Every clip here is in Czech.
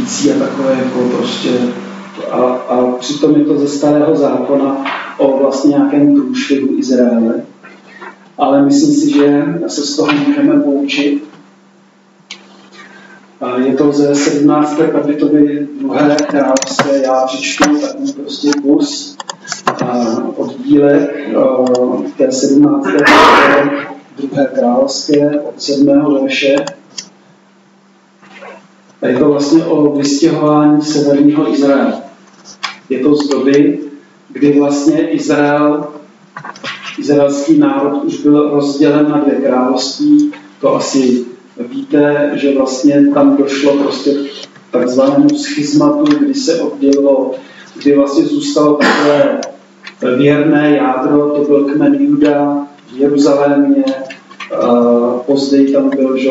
bdící a takové jako prostě. A přitom je to ze Starého zákona o vlastně nějakém průšvihu Izraele. Ale myslím si, že se z toho můžeme poučit. Je to ze 17. kapitoly 2. královské, já přečtu takový prostě kus oddílek v té 17. kapitole 2. královské od 7. verše. A je to vlastně o vystěhování severního Izraele. Je to z doby, kdy vlastně izraelský národ už byl rozdělen na 2 království. To asi víte, že vlastně tam došlo prostě k takzvanému schizmatu, kdy se oddělilo, kdy vlastně zůstalo takové věrné jádro, to byl kmen Juda v Jeruzalémě, později tam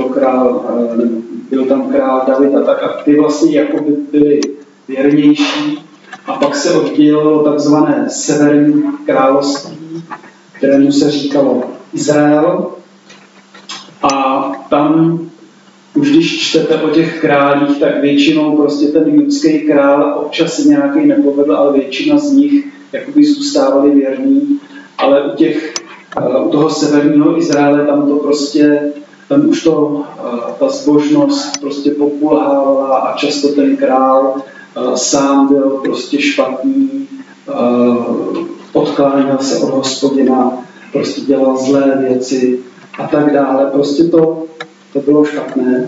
byl tam král David a tak, a ty vlastně jakoby byly věrnější. A pak se oddělilo takzvané severní království, kterému se říkalo Izrael. A tam, už když čtete o těch králích, tak většinou prostě ten judský král občas se nějaký nepovedl, ale většina z nich jakoby zůstávali věrní. Ale u toho severního Izraele tam už ta zbožnost prostě pokulhávala a často ten král sám byl prostě špatný, odkláněl se od Hospodina, prostě dělal zlé věci a tak dále. Prostě to bylo špatné.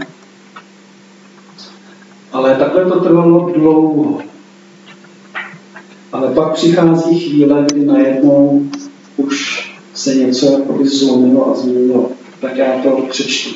Ale takhle to trvalo dlouho. Ale pak přichází chvíle, kdy najednou už se něco jakoby zlomilo a změnilo. Tak já to přečtu.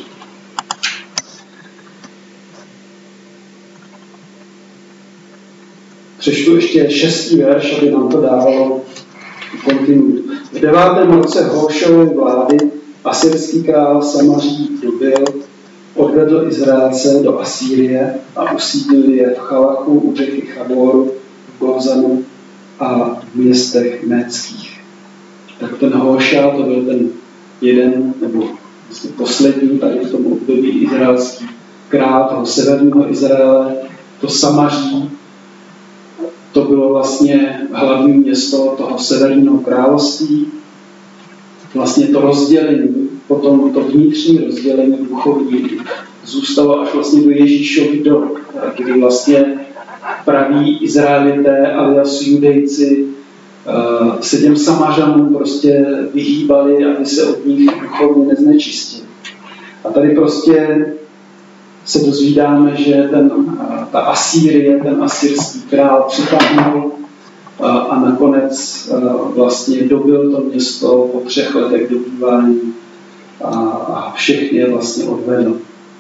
Přečtu ještě 6. verš, aby nám to dávalo kontinuitu. V 9. roce Hošeovy vlády asyrský král Samaří dobil, odvedl Izraelce do Asýrie a usídlil je v Chalachu u řeky Chaboru, v Gozanu a v městech méckých. Tak ten Hošea, to byl ten jeden, nebo vlastně poslední tady v tom období izraelský král toho severního Izraele, to Samaří, to bylo vlastně hlavní město toho severního království. Vlastně to rozdělení, potom to vnitřní rozdělení duchovní zůstalo až vlastně do Ježíšovy doby, kdy vlastně praví Izraelité alias Judejci se těm Samařanům prostě vyhýbali, aby se od nich duchovně neznečistili. A tady prostě se dozvídáme, že ta Asýrie, ten asyrský král přitáhnul a nakonec vlastně dobil to město po 3 letech dobývání a všechny je vlastně odvedl.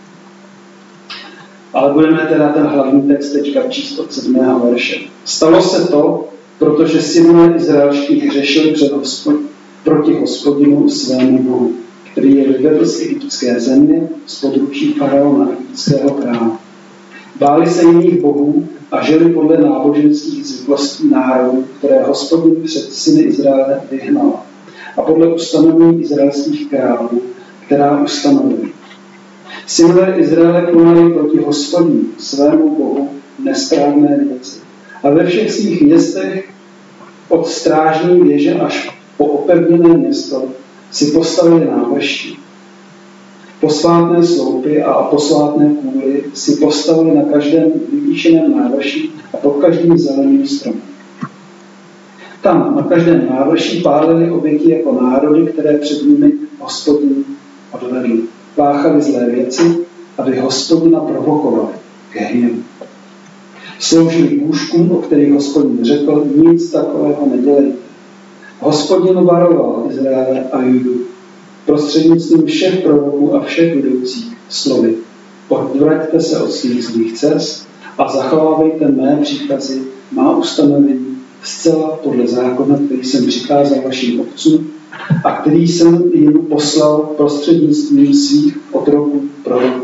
Ale budeme teda ten hlavní text teďka číst od 7. verše. Stalo se to, protože synové izraelští hřešili proti Hospodinu svému Bohu, který je vyvedl z egyptské země z područí faraona egyptského krále. Báli se jiných bohů a žili podle náboženských zvyklostí národů, které Hospodin před syny Izraele vyhnal, a podle ustanovení izraelských králů, která ustanovili. Synové Izraele konali proti Hospodinu, svému Bohu, nesprávné věci. A ve všech svých městech od strážní věže až po opevněné město si postavili návrší. Posvátné sloupy a posvátné kůly si postavili na každém vyvýšeném návrší a pod každým zeleným stromem. Tam na každém návrší pálili oběti jako národy, které před nimi Hospodin odvedl. Páchali zlé věci, aby Hospodina provokovali k hněvu. Sloužili bůžkům, o kterých Hospodin řekl, nic takového nedělejte. Hospodin varoval Izraele a Judu prostřednictvím všech proroků a všech budoucích slovy. Odvraťte se od svých zlých cest a zachovávejte mé příkazy, má ustanovení zcela podle zákona, který jsem přikázal vašim otcům a který jsem jim poslal prostřednictvím svých otroků proroků.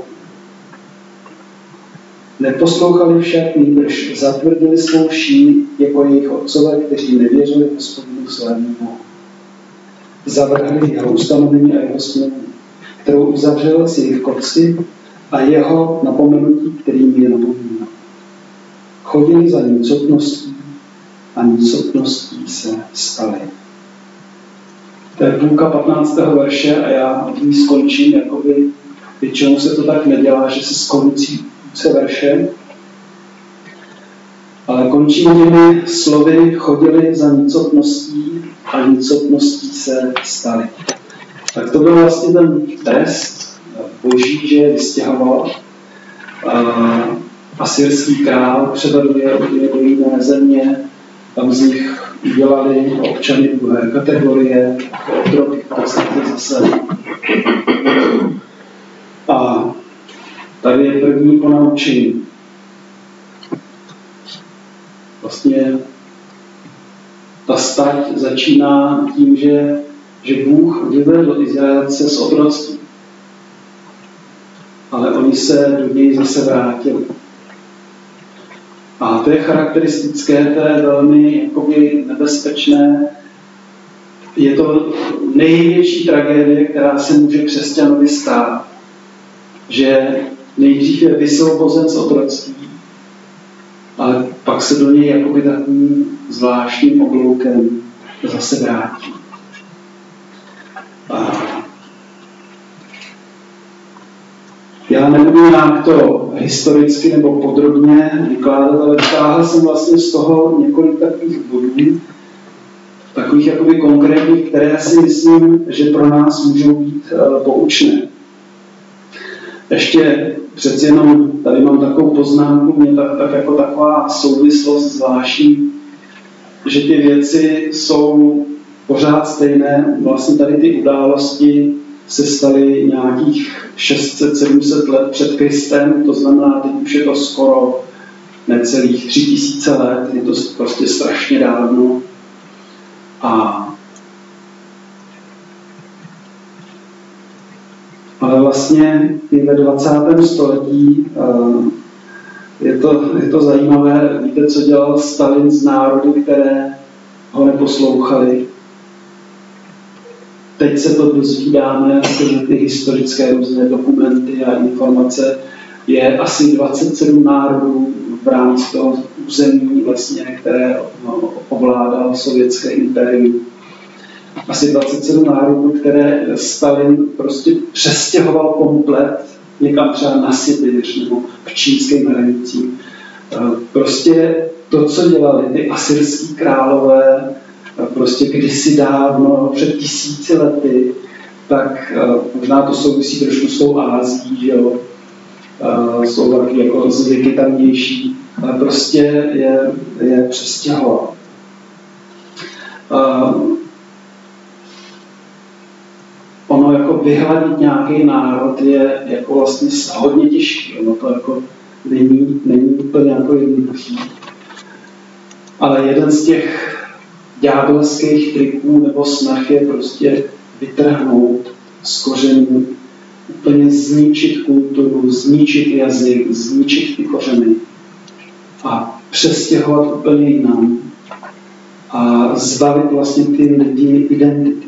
Neposlouchali však, nýbrž zatvrdili svou šíji jako jejich otcové, kteří nevěřili Hospodinu svému Bohu. Zavrhli jeho ustanovení a jeho smlouvu, kterou uzavřel s jejich kotci a jeho napomenutí, kterým je napomínal. za nicotností a nicotností se staly. To je půlka 15. verše a já v ní skončím, jakoby většinou se to tak nedělá, že se skončí verše, ale končím těmi slovy chodili za nicotností a nicotností se staly. Tak to byl vlastně ten trest boží, že je vystěhoval. Asyrský král převedl je do jiné země, tam z nich udělali občany druhé kategorie, otroky v podstatě zase. A tady je první ponaučení. Vlastně ta stať začíná tím, že Bůh vyvedl Izraelce z otroctví. Ale oni se do něj zase vrátili. A to je charakteristické, to je velmi jakoby nebezpečné. Je to největší tragédie, která se může křesťanovi stát, že nejdřív je vysvobozen z otroctví, ale pak se do něj jakoby takovým zvláštním obloukem zase vrátí. Já nebudu nějak to historicky nebo podrobně vykládat, ale vytáhl jsem vlastně z toho několik takových bodů, takových jakoby konkrétních, které si myslím, že pro nás můžou být poučné. Ještě přeci jenom tady mám takovou poznámku, mě tak jako taková souvislost zvláštní, že ty věci jsou pořád stejné. Vlastně tady ty události se staly nějakých 600-700 let před Kristem, to znamená, teď už je to skoro necelých 3000 let, je to prostě strašně dávno. Ale vlastně i ve 20. století je to zajímavé. Víte, co dělal Stalin z národy, které ho neposlouchali? Teď se to dozvídáme, ty historické různé dokumenty a informace. Je asi 27 národů v rámci toho území, vlastně, které ovládal sovětské impérium. Asi 27 národů, které Stalin prostě přestěhoval komplet někam třeba na Sibiř nebo k čínským hranicím. Prostě to, co dělali ty asyrský králové, prostě kdysi dávno, před 1000 lety, tak možná to souvisí trošku s tou Ázií, že jo, jsou taky jako zvyky tamnější, ale prostě je přestěhoval. Ono jako vyhladit nějaký národ je jako vlastně hodně těžké. Ono to jako není úplně jako jednoduchý. Ale jeden z těch ďábelských triků nebo snah je prostě vytrhnout z kořenů, úplně zničit kulturu, zničit jazyk, zničit ty kořeny a přestěhovat úplně jinam a zbavit vlastně ty lidi identity.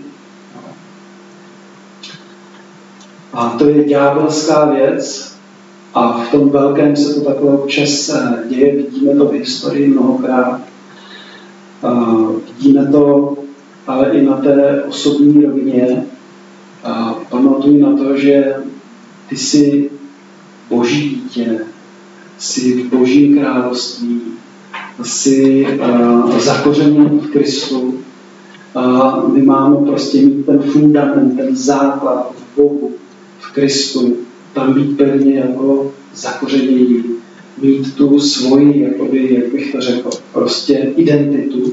A to je ďábelská věc a v tom velkém se to takhle občas děje, vidíme to v historii mnohokrát. Vidíme to ale i na té osobní rovině. Pamatuj na to, že ty jsi boží dítě, jsi v božím království, jsi zakořeněn v Kristu. My máme prostě mít ten fundament, ten základ v Bohu, v Kristu, tam být pevně jako zakořenění, mít tu svoji, jakoby, jak bych to řekl, prostě identitu.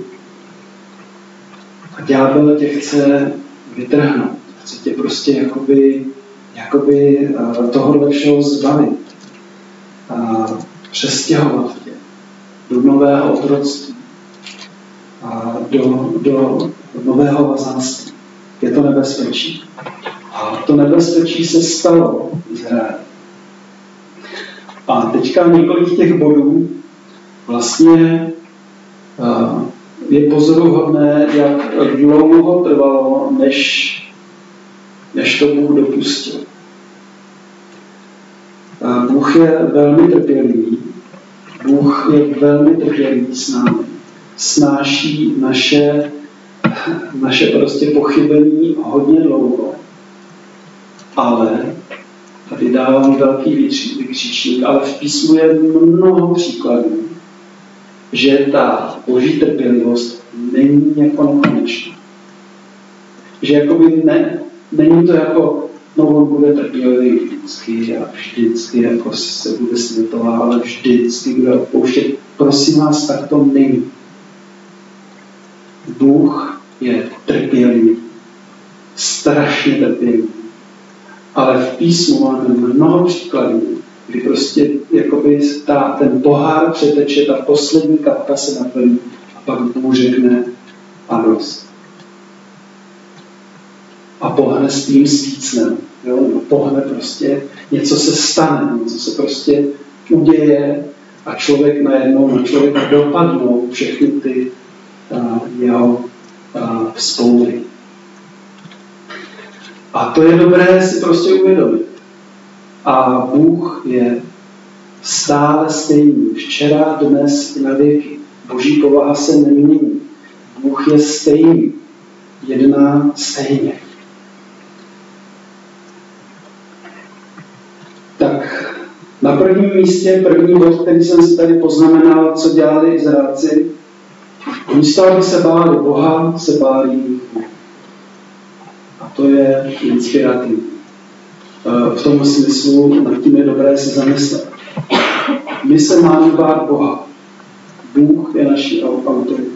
A ďábel tě chce vytrhnout, chce tě prostě jakoby tohohle všeho zbavit, přestěhovat tě do nového otroctví, do nového vazalství. Je to nebezpečí. A to nebezpečí se stalo Izraeli. A teďka několik těch bodů vlastně je pozoruhodné, jak dlouho trvalo, než to Bůh dopustil. Bůh je velmi trpělivý. Bůh Bůh je velmi trpělivý s námi. Snáší naše prostě pochybení hodně dlouho. Ale, tady dávám velký vykřičník, ale v písmu je mnoho příkladů, že ta boží trpělivost není jako nekonečná. Že jakoby není to jako, no on bude trpělivý vždycky a vždycky jako se bude světová, ale vždycky bude odpouštět. Prosím vás, tak to není. Bůh je trpělivý, strašně trpělivý. Ale v písmu máme mnoho příkladů, kdy prostě jakoby ten pohár přeteče, ta poslední kapka se naplní a pak Bůh řekne a dost. A pohne s tím svícnem. Pohne prostě, něco se stane, něco se prostě uděje a člověk najednou na člověka dopadnou všechny ty jeho vzpoury. A to je dobré si prostě uvědomit. A Bůh je stále stejný. Včera, dnes i na věky. Boží povaha se nemění. Bůh je stejný. Jedná stejně. Tak na prvním místě, první bod, který jsem si tady poznamenal, co dělali Izraelci, místo, aby se báli Boha, se báli Bůh. A to je inspirativní. V tom smyslu nad tím je dobré se zamyslet. My se máme bát Boha. Bůh je naší autoritou.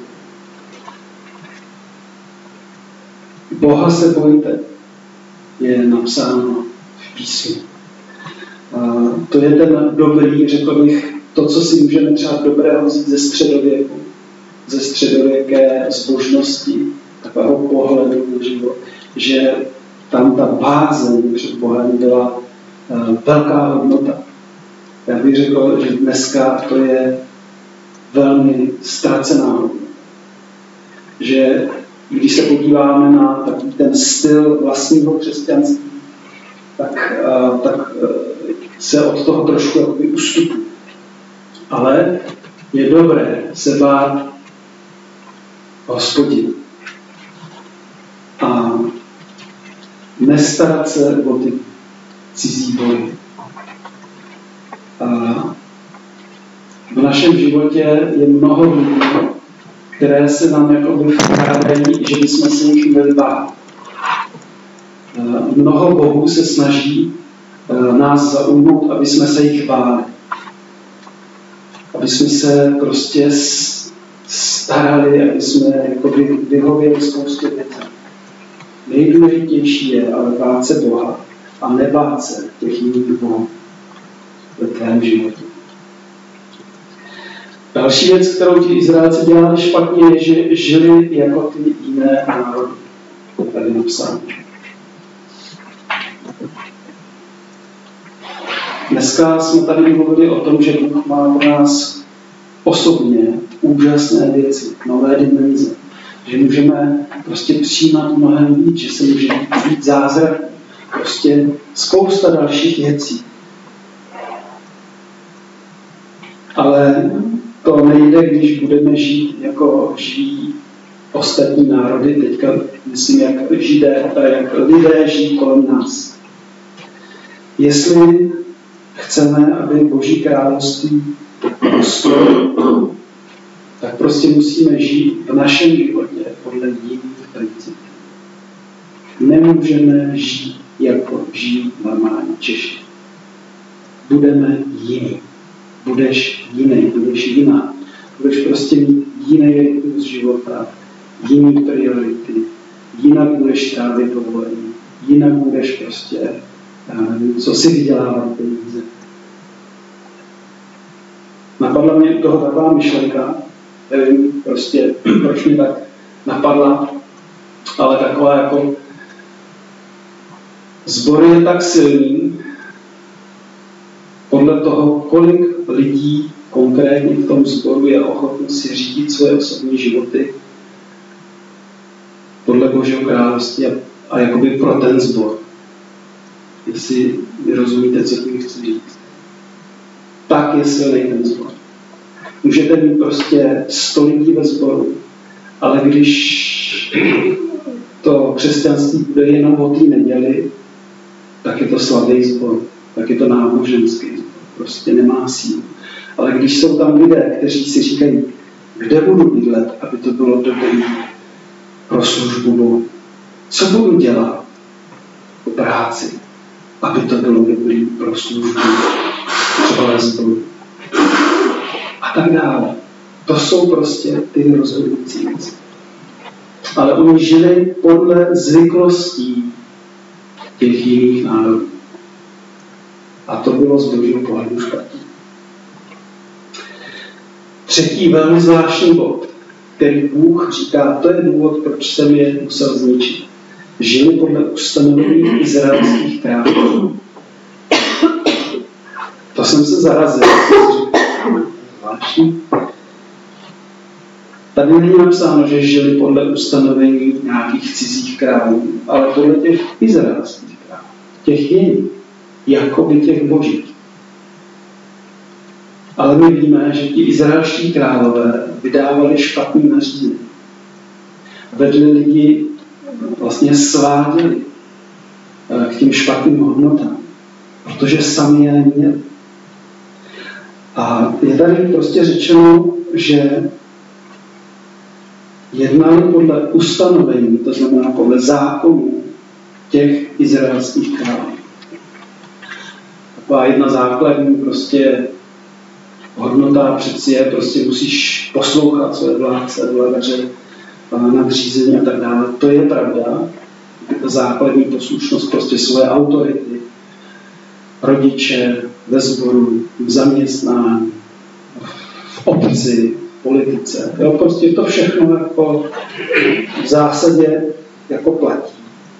Boha se bojte, je napsáno v písmu. To je ten dobrý, řekl bych, to, co si můžeme třeba dobrého vzít ze středověku, ze středověké zbožnosti, takového pohledu na život, že tam ta bázeň před Bohem byla velká hodnota. Já bych řekl, že dneska to je velmi ztracená hodnota. Že když se podíváme na takový ten styl vlastního křesťanství, tak se od toho trošku jakoby ustupuje. Ale je dobré se bát Hospodina. A nestarat se o ty cizí boje. V našem životě je mnoho lidí, které se nám jakoby vkládají, že bychom se jich měli bát. Mnoho bohů se snaží nás zaujmout, aby jsme se jich báli. Aby jsme se prostě starali, aby jsme jakoby vyhověli spoustě věcí. Nejdůležitější je ale bát se Boha a nebát se těch jiných bohů ve tvém životě. Další věc, kterou ti Izraelci dělali špatně, je, že žili jako ty jiné národy. To je tady napsáno. Dneska jsme tady mluvili o tom, že Bůh má pro nás osobně úžasné věci, nové dimenze. Že můžeme prostě přijímat mnohem víc, že se může být zázrak. Prostě spousta dalších věcí. Ale to nejde, když budeme žít jako žijí ostatní národy. Teďka myslím, jak lidé žijí kolem nás. Jestli chceme, aby Boží království rostlo, tak prostě musíme žít v našem životě podle jiných principů. Nemůžeme žít, jako žijí normální Češi. Budeme jiný. Budeš jiný, budeš jiná. Budeš prostě mít jiný rytmus života, jiný priority, jinak budeš trávit povolení, jinak budeš prostě co si vydělávat peníze. Napadla mě toho taková myšlenka, nevím prostě, proč mě tak napadla, ale taková jako sbor je tak silný podle toho, kolik lidí konkrétně v tom sboru je ochotný si řídit svoje osobní životy podle Božího království a jakoby pro ten sbor. Jestli vy rozumíte, co tím chci říct. Tak je silný ten sbor. Můžete mít prostě 100 lidí ve sboru, ale když to křesťanství bude jenom o té neděli, tak je to slabý sbor, tak je to náboženský sbor, prostě nemá sílu. Ale když jsou tam lidé, kteří si říkají, kde budu bydlet, aby to bylo dobré pro službu Bohu, co budu dělat po práci, aby to bylo dobré pro službu, třeba ve sboru a tak dále. To jsou prostě ty rozhodující věci. Ale oni žili podle zvyklostí těch jiných národů. A to bylo z božího pohledu špatně. Třetí velmi zvláštní bod, který Bůh říká, to je důvod, proč jsem je musel zničit. Žili podle ustanovení izraelských králů. To jsem se zarazil. Zvláštní. Tady není napsáno, že žili podle ustanovení nějakých cizích králů, ale podle těch izraelských králů. Těch jiných, jakoby těch božích. Ale my víme, že ti izraelští králové vydávali špatný nařízení. Vedli lidi, vlastně sváděli k těm špatným hodnotám, protože sami je neměli. A je tady prostě řečeno, že jednali podle ustanovení, to znamená podle zákonů těch izraelských králů. Taková jedna základní prostě hodnota přeci je, prostě musíš poslouchat své vládce, vladaře, nadřízení a tak dále. To je pravda. Ta základní poslušnost prostě své autority, rodiče, ve sboru, v zaměstnání, v obci, v politice. Jo, prostě to všechno jako v zásadě jako platí.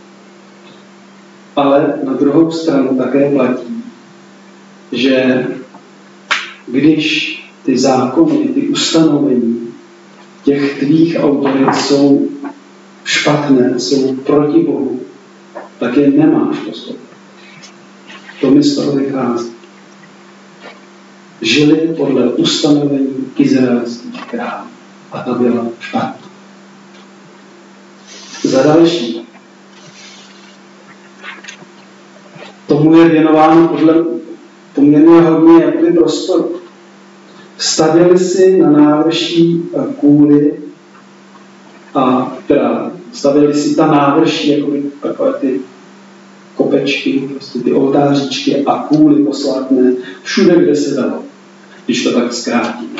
Ale na druhou stranu také platí, že když ty zákony, ty ustanovení těch tvých autorit jsou špatné, jsou proti Bohu, tak je nemáš poslouchat. To mi z toho vychází. Žili podle ustanovení izraelských králů a ta byla špatná. Za další. Tomu je věnováno podle poměrně hodně jakoby prostoru. Stavěli si na návrší kůly a teda stavěli si ta návrší jakoby takové ty kopečky, prostě ty oltáříčky a kůly posvátné všude, kde se dalo, když to tak zkrátím.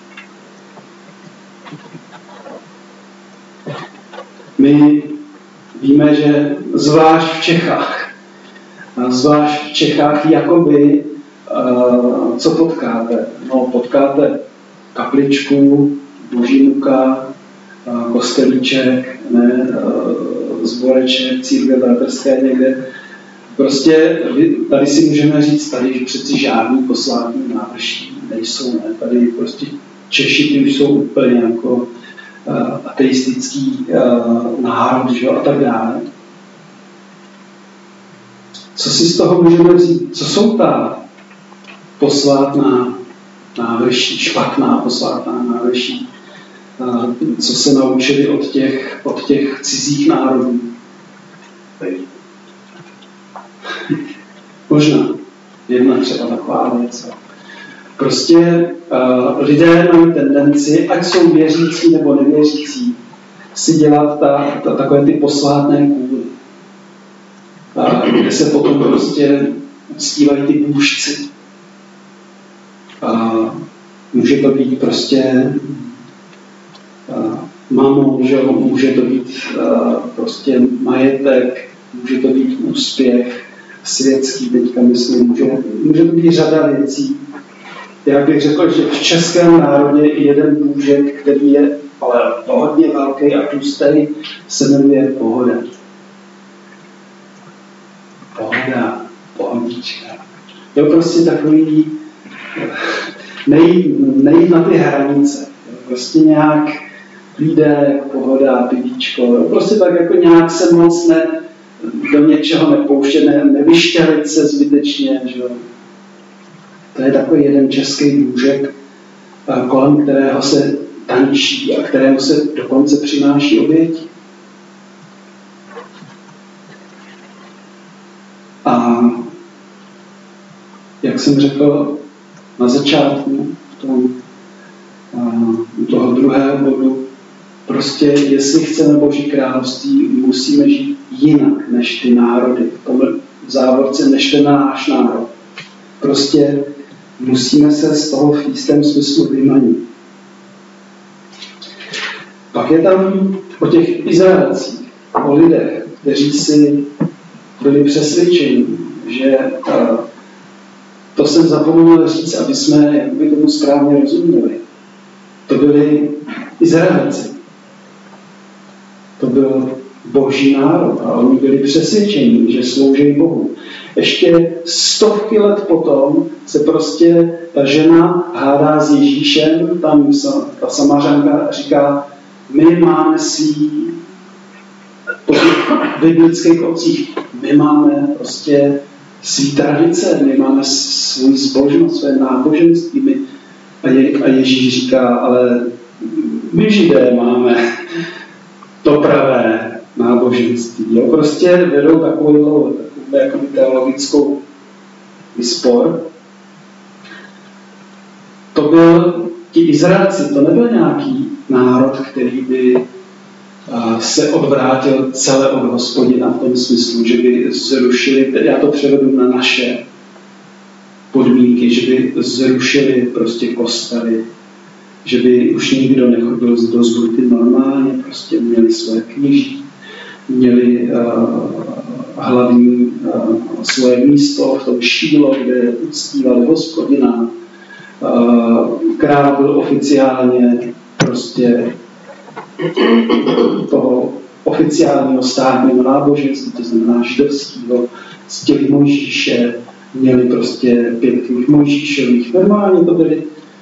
My víme, že zvlášť v Čechách jakoby co potkáte? No, potkáte kapličku, boží muka, kostelíček, zboreček, církve bratrské někde. Prostě tady si můžeme říct, tady přeci žádný posvátný návrší nejsou. Ne? Tady prostě Češi ty už jsou úplně jako ateistický národ, že? A tak dále. Co si z toho můžeme vzít? Co jsou ta posvátná návrší, špatná posvátná návrší, co se naučili od těch cizích národů? Možná jedna třeba taková věc. Prostě lidé mají tendenci, ať jsou věřící nebo nevěřící, si dělat takové ty posvátné kůly, kde se potom prostě uctívají ty bůžci. Může to být prostě mamon, že může to být prostě majetek, může to být úspěch světský, teďka myslím, může to být řada věcí. Já bych řekl, že v českém národě je jeden bůžek, který je ale hodně velký a tlustý, se jmenuje Pohoda. Pohoda, pohodička. To je prostě takový nejít na ty hranice. Prostě nějak klídek, pohoda, pivíčko. Prostě tak jako nějak se moc do něčeho nepouštět, nevyšťalit se zbytečně. Že? To je takový jeden český bůžek. kolem kterého se tančí a kterému se dokonce přináší oběti. A jak jsem řekl na začátku toho druhého bodu, prostě jestli chceme Boží království, musíme žít jinak než ty národy, v závorce než ten náš národ. Prostě musíme se z toho v jistém smyslu vymanit. Pak je tam o těch Izraelcích, o lidech, kteří si byli přesvědčeni, že to jsem zapomněl říct, aby jsme jakoby tomu správně rozuměli. To byli Izraelci. To byl Boží národ a oni byli přesvědčeni, že slouží Bohu. Ještě stovky let potom se prostě ta žena hádá s Ježíšem, tam ta Samařanka říká, my máme svý po těch biblických otcích, my máme prostě svý tradice, my máme svůj zbožnost, své náboženství. A Ježíš říká, ale my Židé máme to pravé náboženství. Jo? Prostě vedou takovou teologickou spor. To byl ti Izraelci, to nebyl nějaký národ, který by se odvrátil celé od Hospodina v tom smyslu, že by zrušili, já to převedu na naše podmínky, že by zrušili prostě kostely, že by už nikdo nechodil do sbory normálně, prostě měli své kněží, měli hlavní svoje místo v tom Šílo, kde uctívali Hospodina. Král byl oficiálně prostě toho oficiálního státního náboženství, to znamená židovského, ctili Mojžíše, měli prostě pěkných Mojžíšových. Normálně to byly.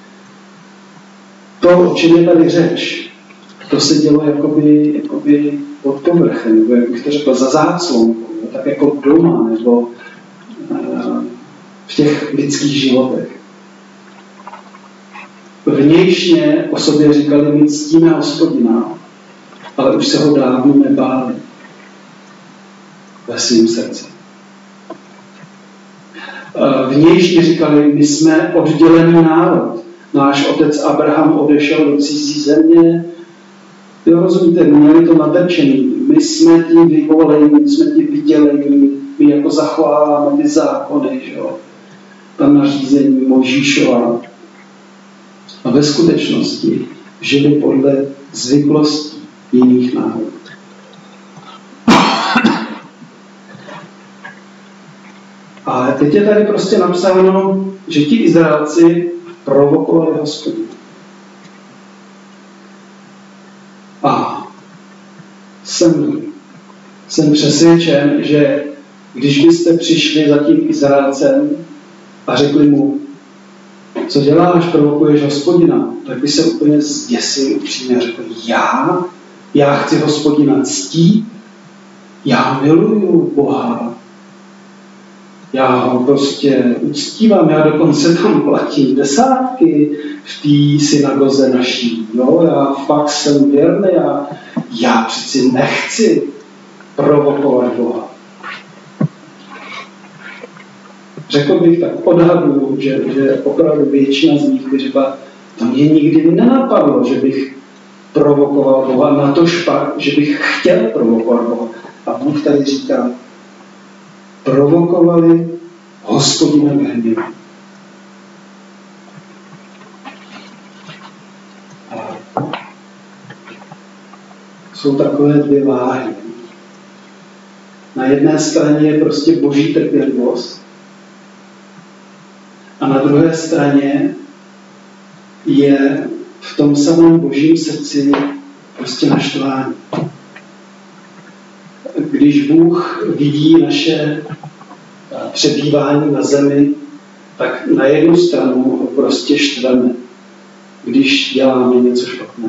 To, o čem je tady řeč, to se dělo jakoby pod povrchem, nebo jak bych to řekl, za záclonkou, tak jako doma, nebo v těch lidských životech. Vnějšně o sobě říkali, my ctíme Hospodina, ale už se ho dávno nebáli ve svém srdci. Vnějšně říkali, my jsme oddělený národ. Náš otec Abraham odešel do cizí země. Jo, rozumíte, měli to nadrčený. My jsme tím vyvolení, my jsme tím vydělení, my jako zachováváme ty zákony, že jo? Ta nařízení Mojžíšova. A ve skutečnosti žili podle zvyklostí jiných národů. A teď je tady prostě napsáno, že ti Izraelci provokovali Hospodina. A jsem přesvědčen, že když byste přišli za tím Izraelcem a řekli mu, co děláš, provokuješ Hospodina, tak by se úplně zděsil upřímně a řekl, já chci Hospodina ctít, já miluju Boha, já ho prostě uctívám, já dokonce tam platím desátky v té synagoze naší. Jo? Já fakt jsem věrný, já přeci nechci provokovat Boha. Řekl bych tak, odhaduju, že opravdu většina z nich by řekla, to mě nikdy nenapadlo, že bych provokoval Boha, natož pak, že bych chtěl provokovat Boha. A Bůh tady říká, provokovali Hospodina k hněvu. Jsou takové dvě váhy. Na jedné straně je prostě boží trpělivost a na druhé straně je v tom samém božím srdci prostě naštvání. Když Bůh vidí naše přebývání na zemi, tak na jednu stranu ho prostě štveme, když děláme něco špatného.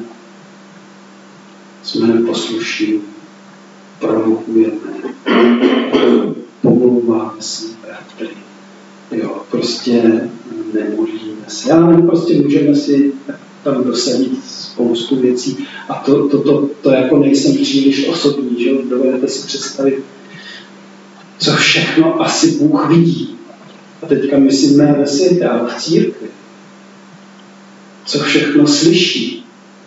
Jsme neposlušní, provokujeme, pomlouváme si bratry. Jo, prostě nemodlíme se. Já nevím, prostě můžeme si tam dosadit spoustu věcí a to jako nejsem příliš osobní, že dovedete si představit, co všechno asi Bůh vidí. A teďka myslím ne ve světě, ale v církvi. Co všechno slyší.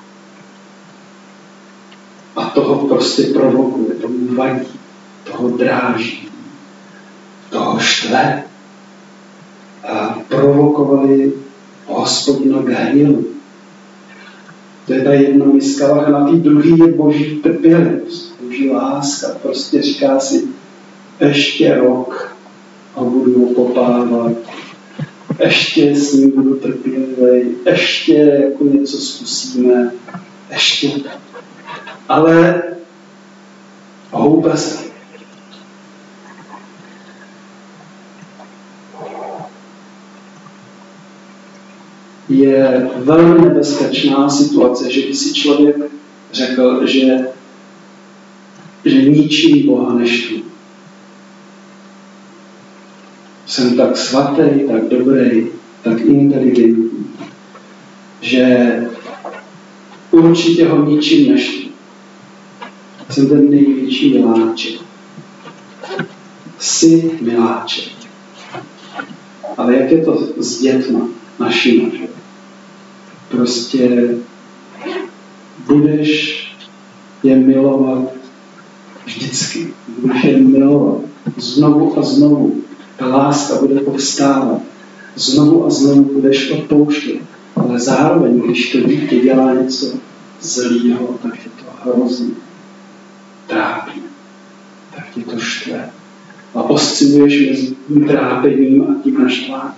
A toho prostě provokuje, tomu vadí, toho dráží, toho štve. A provokovali Hospodina k hněvu. To je ta jedna miska, a na té druhé je boží trpělivost, boží láska. Prostě říká si, ještě rok a budu ho popávat, ještě s ním budu trpělivý, ještě jako něco zkusíme, ještě. Ale houba se. Je velmi nebezpečná situace, že by si člověk řekl, že ničím Boha neštvu. Jsem tak svatý, tak dobrý, tak inteligentní, že určitě ho ničím neštvu. Jsem ten největší miláček. Jsi miláček. Ale jak je to s dětma našima, že? Prostě budeš je milovat vždycky. Budeš je milovat znovu a znovu. Ta láska bude povstávat. Znovu a znovu budeš odpouštět. Ale zároveň, když to dítě dělá něco zlýho, tak je to hrozně trápí. Tak tě to štve. A osciluješ mezi tím trápením a tím naštváním.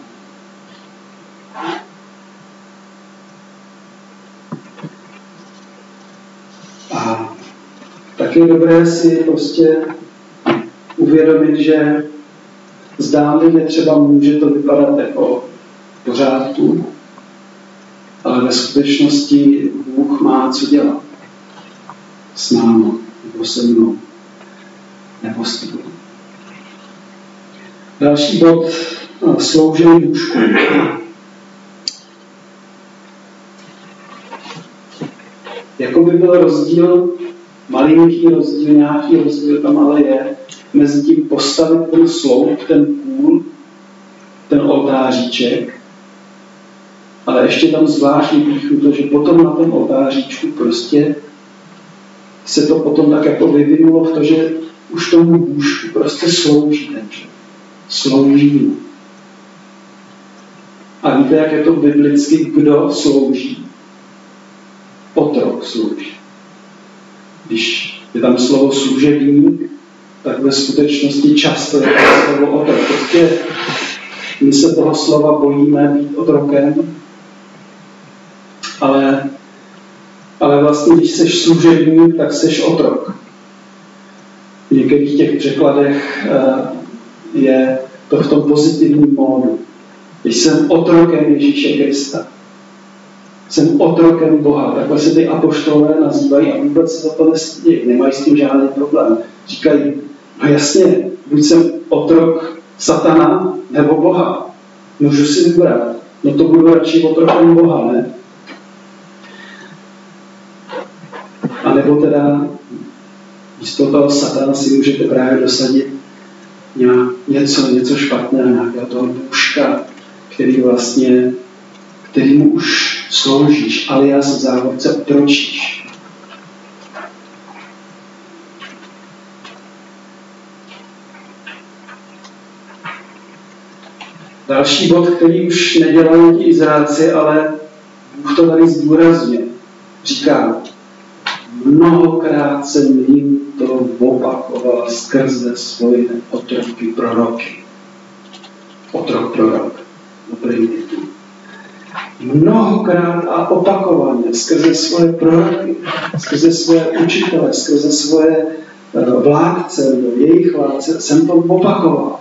A tak je dobré si prostě uvědomit, že zdánlivě třeba může to vypadat jako v pořádku, ale ve skutečnosti Bůh má co dělat s námi, nebo se mnou, nebo s tebou. Další bod, sloužení lůžku. Jako by byl rozdíl, malinký rozdíl, nějaký rozdíl tam ale je, mezi tím postavit ten sloup, ten půl, ten oltáříček, ale ještě tam zvlášť vypíchnu to, že potom na tom oltáříčku prostě se to potom tak jako vyvinulo v to, že už tomu lůžku prostě slouží ten člověk. Slouží mu. A víte, jak je to biblicky, kdo slouží? Otrok slouží. Když je tam slovo služebník, tak ve skutečnosti často je to slovo otrok. Prostě my se toho slova bojíme být otrokem, ale vlastně, když jsi služebník, tak jsi otrok. V některých těch překladech je to v tom pozitivním módu. Když jsem otrokem Ježíše Krista, jsem otrokem Boha, takhle se ty apoštolové nazývají a vůbec se za to nestydí, nemají s tím žádný problém. Říkají, no jasně, buď jsem otrok satana nebo Boha. Můžu si vybrat. No to budu radši otrokem Boha, ne? A nebo teda místo toho satana si můžete právě dosadit něco špatného, nějakého toho bůžka, který mu už sloužíš, alias v závodce otročíš. Další bod, který už nedělají ti Izraelci, ale Bůh to tady zdůrazňuje. Říká, mnohokrát jsem jim to opakoval skrze svoje otroky proroky. Otrok prorok. Dobrý titul. Mnohokrát a opakovaně skrze svoje proroky, skrze svoje učitele, skrze svoje vládce nebo jejich vládce jsem to opakoval.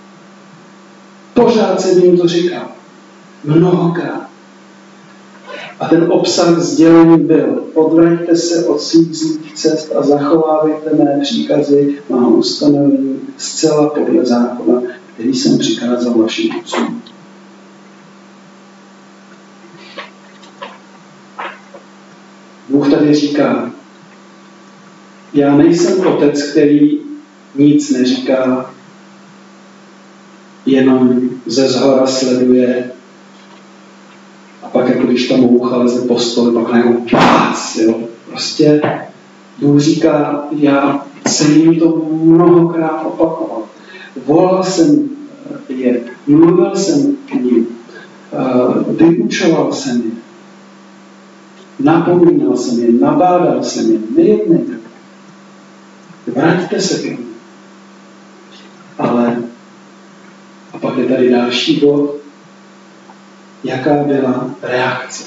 Pořád jsem jim to říkal. Mnohokrát. A ten obsah sdělení byl: odvraťte se od svých zlých cest a zachovávejte mé příkazy, má ustanovení zcela podle zákona, který jsem přikázal vašim otcům. Bůh tady říká, já nejsem otec, který nic neříká, jenom ze zhora sleduje a pak jako když ta moucha leze po stole, pak najednou pác, jo. Prostě Bůh říká, já jsem jim to mnohokrát opakoval. Volal jsem je, mluvil jsem k nim, vyučoval jsem je, napomínal jsem je, nabádal jsem je, nejednejte. Vraťte se k nim. Ale a pak je tady další bod, jaká byla reakce.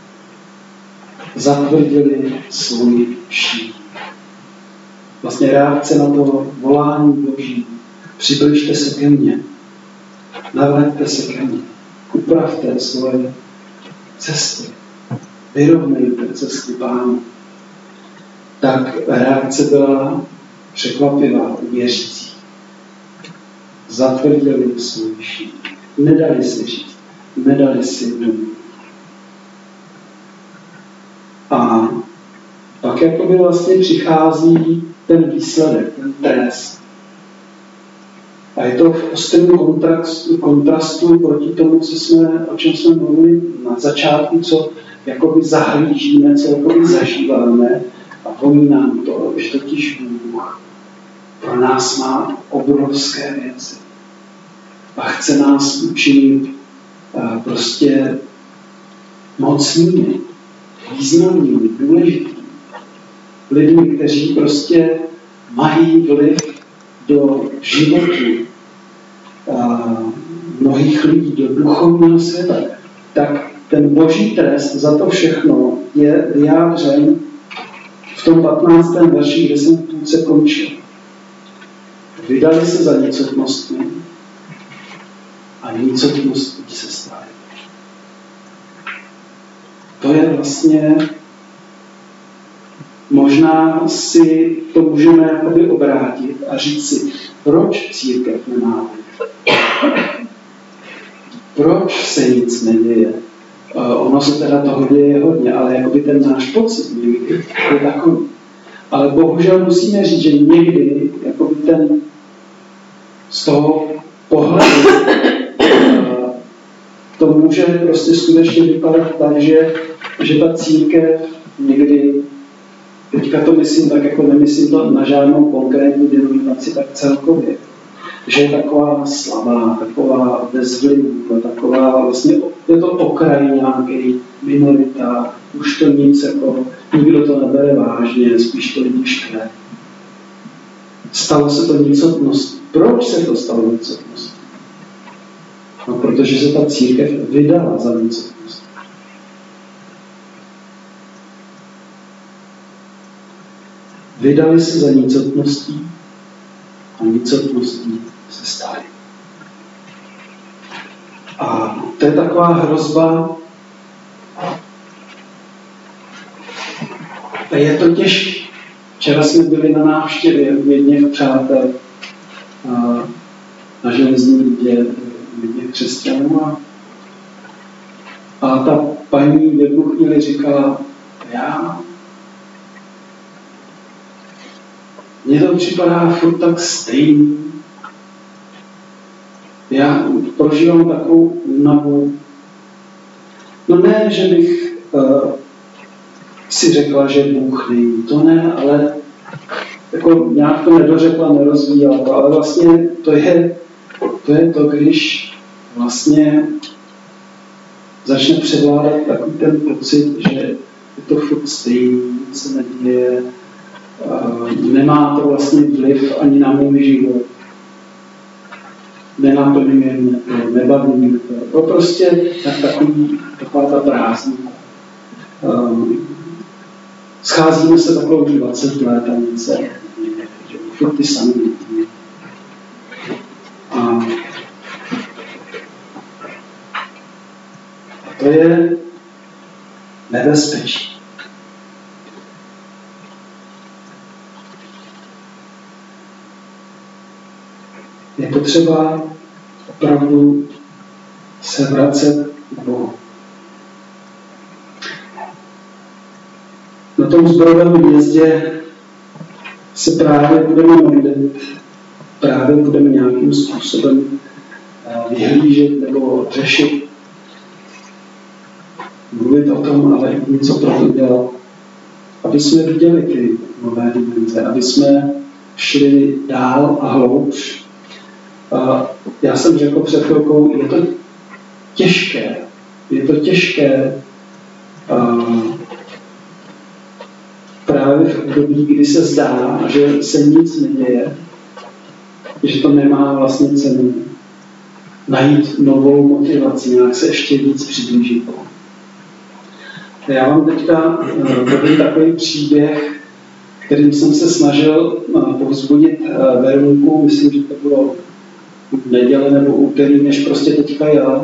Zatvrdili svůj šíp. Vlastně reakce na to volání Boží. Přibližte se ke mně. Navraťte se ke mně. Upravte svoje cesty. Vyrovnejte cesty Pánu. Tak reakce byla překvapivá u věřících. Zatvrdili svůj šíp. Nedali si říct. Nedali si domů. A pak jakoby vlastně přichází ten výsledek, ten trest. A je to v ostrém kontrastu proti tomu, o čem jsme mluvili na začátku, co jakoby zahlížíme, co jakoby zažíváme a pomíná nám to, že totiž Bůh pro nás má obrovské věci. A chce nás učinit prostě mocnými, významnými, důležitými. Lidmi, kteří prostě mají vliv do životů mnohých lidí, do duchovního světa, tak ten Boží trest za to všechno je vyjádřen v tom 15. verši, kde jsem v půlce končil. Vydali se za nicotnostmi a nicotností se stali. To je vlastně, možná si to můžeme jakoby obrátit a říct si, proč církev nemá vliv? Proč se nic neděje? Ono se teda toho děje hodně, ale jakoby ten náš pocit někdy je takový. Ale bohužel musíme říct, že někdy jakoby ten z toho pohledu to může prostě skutečně vypadat tak, že ta církev někdy, teďka to myslím tak, jako nemyslím to na žádnou konkrétní denominaci, tak celkově, že je taková slabá, taková bez vlivu, taková vlastně, je to okraj nějaký minorita, už to nic jako, nikdo to nebere vážně, spíš to lidi škne. Stalo se to nicotností. Proč se to stalo nicotností? No, protože se ta církev vydala za nicotnost. Vydali se za nicotností a nicotností se stali. A to je taková hrozba. A je to těžké. Včera jsme byli na návštěvě u jedněch přátel na Železní Lídě, jedněch křesťanů. A ta paní v jednu chvíli říkala, mně to připadá furt tak stejný. Já prožívám takovou únavu. No ne, že bych si řekla, že Bůh není. To ne, ale jako nějak to nedořekla, nerozvíjela to. Ale vlastně to je to, když vlastně začne převládat takový ten pocit, že je to furt stejný, nic se neděje, nemá to vlastně vliv ani na můj život. Nenaplňuje mě to, nebaví mě to. To prostě taková ta prázdnina. Scházíme se takové 20 let a nic se neděje. Furt ty samé lidi. A to je nebezpečí. Je potřeba opravdu se vracet k Bohu. tom sborovém hnězdě se právě budeme modlit, právě budeme nějakým způsobem vyhlížet nebo řešit, mluvit o tom, ale i něco pro to dělat, aby jsme viděli ty nové dimenze, aby jsme šli dál a hloubš. Já jsem řekl před chvilkou, je to těžké právě v období, kdy se zdá, že se nic neděje, že to nemá vlastně cenu najít novou motivaci, nějak se ještě víc přiblížit. Já vám teďka povím takový příběh, kterým jsem se snažil povzbudit Veroniku, myslím, že to bylo neděle nebo úterý, než prostě teďka já.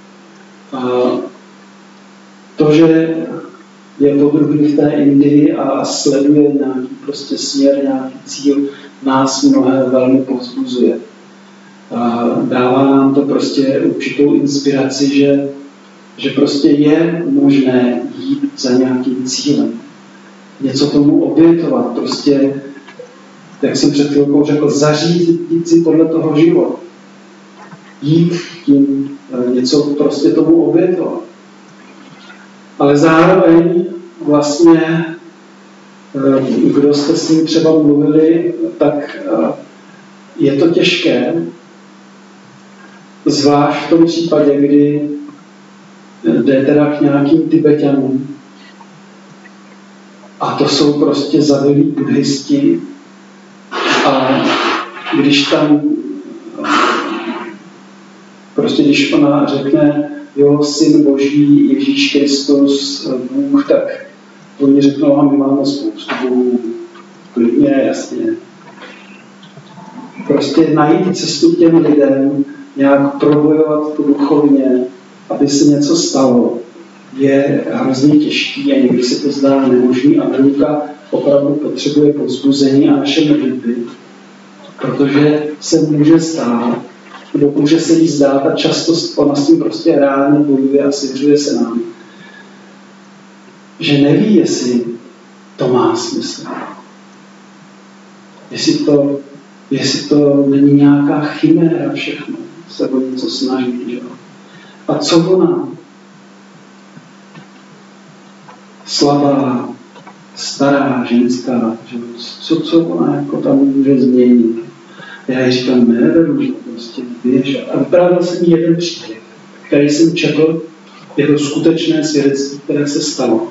To, že je podruhý v té Indii a sleduje nějaký prostě směr, nějaký cíl, nás mnohé velmi povzbuzuje. Dává nám to prostě určitou inspiraci, že prostě je možné jít za nějakým cílem. Něco tomu obětovat, prostě, jak jsem před chvilkou řekl, zařídit si podle toho život. Jít tím něco prostě tomu obětovat. Ale zároveň vlastně, kdo jste s ním třeba mluvili, tak je to těžké, zvlášť v tom případě, kdy jde teda k nějakým Tibeťanům. A to jsou prostě zavilí buddhisti. A když tam, prostě když ona řekne, jo, Syn Boží, Ježíš Kristus, Bůh, tak oni řeknou, a my máme spoustu Bůhů. Klidně, jasně. Prostě najít cestu těm lidem, nějak probojovat to duchovně, aby se něco stalo, je hrozně těžký a někdy se to zdá nemožný a Veruka opravdu potřebuje povzbuzení a naše modlitby, protože se může stát, nebo může se jí zdát a často ona s tím prostě reálně bojuje a svěřuje se nám, že neví, jestli to má smysl. Jestli to není nějaká chiméra všechno, se o něco snaží. Že? A co ona? Slabá, stará, ženská, že? Co ona jako tam může změnit? Já jí říkám, ne, prostě běž. A vyprávěl jsem jí jeden příběh, který jsem četl, je to skutečné svědectví, které se stalo.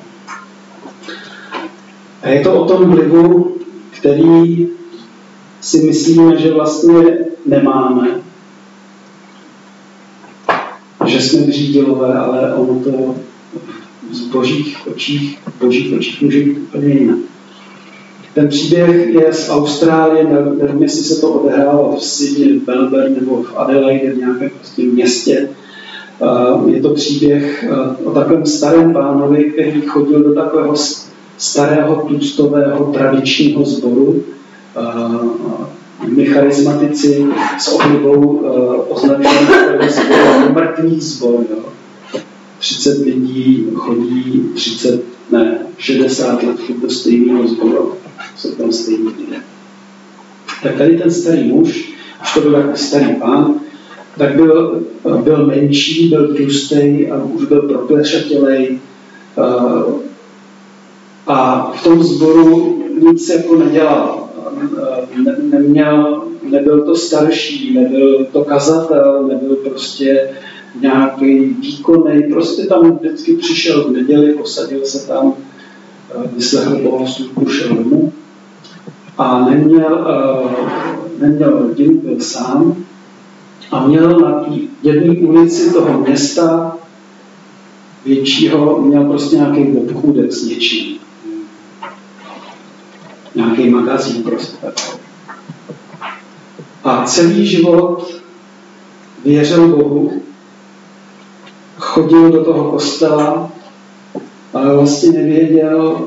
A je to o tom vlivu, který si myslíme, že vlastně nemáme. Že jsme břídilové, ale ono to v božích očích může být úplně jinak. Ten příběh je z Austrálie, nevím, jestli se to odehrálo v Sydney, v Melbourne nebo v Adelaide, v nějakém prostě městě. Je to příběh o takovém starém pánovi, který chodil do takového starého, tustového, tradičního sboru. My charismatici s oblibou označujeme takového sboru jako mrtvý sbor. 30 lidí chodí 60 let do stejného sboru. Jsou tam stejní lidé. Tak tady ten starý muž, už to byl takový starý pán, tak byl menší, byl tlustý a už byl proklešatělej. A v tom sboru nic jako nedělal. Nebyl to starší, nebyl to kazatel, nebyl prostě nějaký výkonný, prostě tam vždycky přišel v neděli, posadil se tam, vyslechl bohoslužbu, šel domů a neměl rodinu, byl sám a měl na jedné ulici toho města většího, měl prostě nějaký obchůdek s něčím. Nějaký magazín prostě takový. A celý život věřil Bohu, chodil do toho kostela, ale vlastně nevěděl,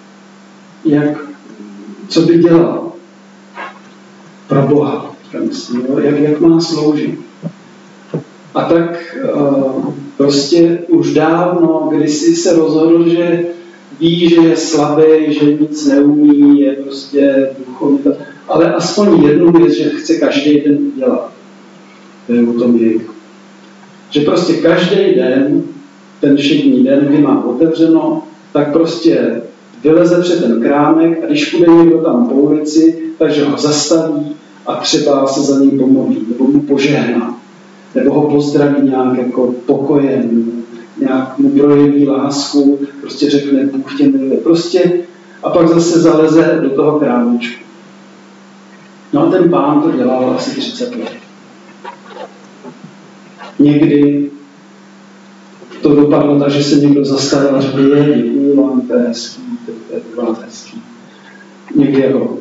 co by dělal pro Boha, jak má sloužit. A tak prostě už dávno, kdysi se rozhodl, že ví, že je slabý, že nic neumí, je prostě duchovní, ale aspoň jednu věc, že chce každý den dělat. To je o tom věku. Že prostě každý den, ten všední den, kdy má otevřeno, tak prostě vyleze před ten krámek a když půjde někdo tam po ulici, takže ho zastaví a třeba se za ním pomodlí, nebo mu požehná, nebo ho pozdraví nějak jako pokojem, nějak mu projeví lásku, prostě řekne Bůh tě miluje, prostě a pak zase zaleze do toho krámečku. No a ten pán to dělal asi 30 let. Někdy to dopadlo tak, že se někdo zastavil a řekl, děkuju vám, to je hezký, to je vás hezký. Někdy jako,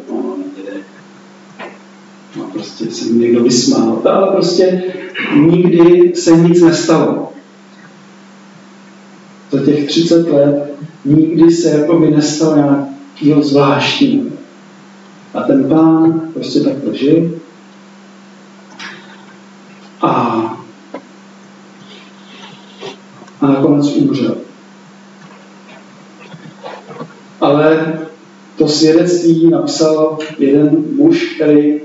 no prostě se mi někdo vysmál, ale prostě nikdy se nic nestalo. Za těch 30 let nikdy se jakoby nestalo nějakého zvláštního. A ten pán prostě takhle žil a nakonec umřel. Ale to svědectví napsal jeden muž, který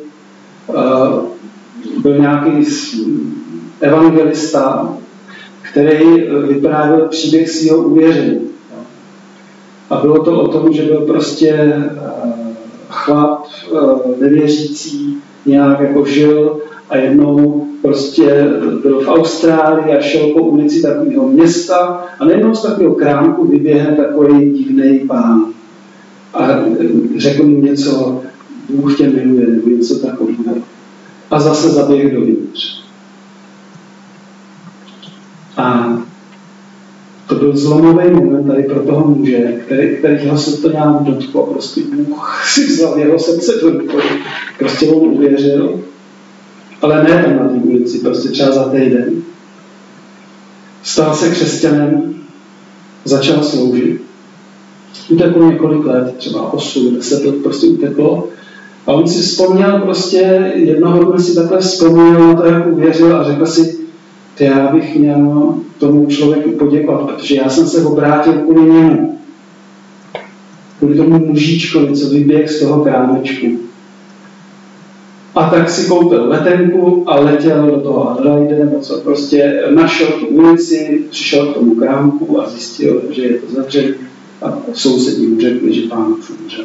byl nějaký evangelista, který vyprávěl příběh svého uvěření. A bylo to o tom, že byl prostě chlap nevěřící, nějak jako žil a jednou prostě byl v Austrálii a šel po ulici takového města a najednou z takového krámku vyběhne takový divný pán. A řekl mu něco, Bůh tě miluje, nebo něco takového. A zase zaběh dovnitř. A to byl zlomový moment tady pro toho muže, kterýho se to nějak dotklo. Prostě Bůh si vzal jeho srdce do rukou. Prostě on uvěřil, ale ne tam na té ulici, prostě třeba za týden. Stal se křesťanem, začal sloužit. Uteklo několik let, třeba 8, 10 let prostě uteklo. A on si vzpomněl prostě, jednoho dne si takhle vzpomněl na to, jak uvěřil a řekl si, já bych měl tomu člověku poděkovat, protože já jsem se obrátil kvůli němu. Kvůli tomu mužíčkovi, co vyběh z toho krámečku. A tak si koupil letenku a letěl do toho Adelaide, nebo co prostě našel tu ulici, přišel k tomu krámku a zjistil, že je to zavřené. A sousedí mu řekli, že pán už umřel.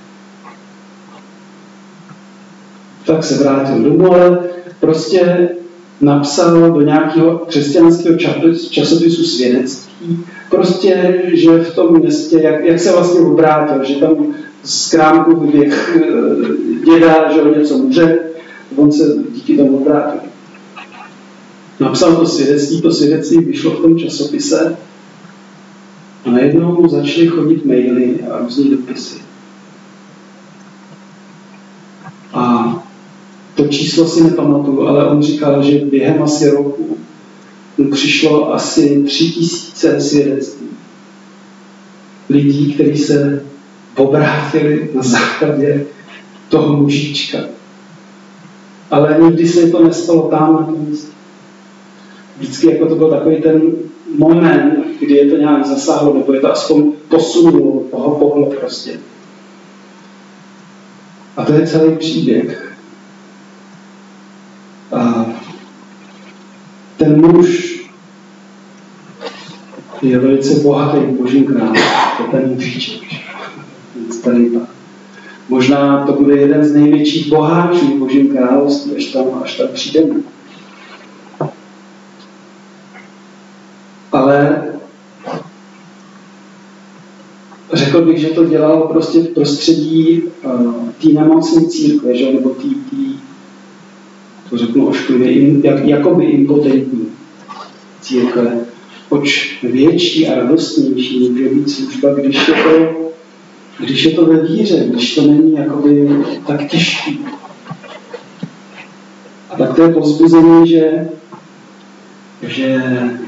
Tak se vrátil domů, ale prostě napsal do nějakého křesťanského časopisu svědectví, prostě, že v tom městě, jak se vlastně obrátil, že tam z krámku vyběh děda, že ho něco může, on se díky tomu obrátil. Napsal to svědectví vyšlo v tom časopise a najednou mu začaly chodit maily a různý dopisy. A to číslo si nepamatuju, ale on říkal, že během asi roku mu přišlo asi 3000 svědectví. Lidí, kteří se obrátili na základě toho mužíčka. Ale nikdy se to nestalo tam na tom místě. Vždycky jako to byl takový ten moment, kdy je to nějak zasáhlo, nebo je to aspoň posunulo, toho pohlo prostě. A to je celý příběh. A ten muž je velice bohatý božím králem. To je ten mužíček. Možná to bude jeden z největších boháčů v božím království, až tam přijdeme. Ale řekl bych, že to dělal prostě v prostředí té nemocné církve, že? Nebo to řeknu ošklivě, jakoby impotentní církve. Oč větší a radostnější může být služba, když je to ve víře, když to není jakoby tak těžký. A tak to je povzbuzení, že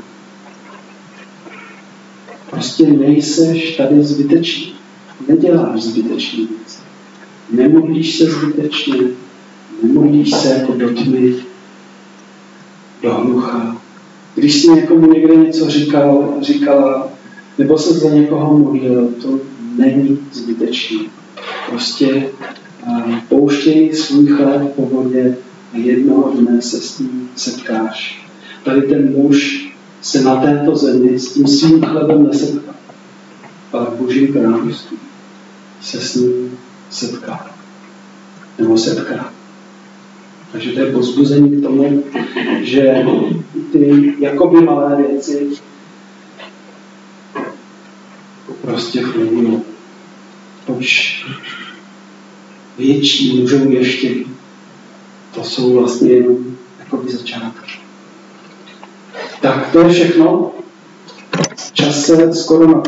prostě nejseš tady zbytečný. Neděláš zbytečný věc. Nemodlíš se zbytečně, nemodlíš se jako do tmy, do hlucha. Když si někomu někde něco říkala, nebo se za někoho modlil, to není zbytečné. Prostě pouštěj svůj chléb po vodě a jednoho dne se s ním setkáš. Tady ten muž se na této zemi s tím svým chlebem nesetká, ale v Božím království se s ním setká. Nebo setká. Takže to je povzbuzení k tomu, že ty jakoby malé věci prostě fungují. Proč větší můžou ještě být. To jsou vlastně jenom jakoby začátky. Tak to je všechno. Čas se skoro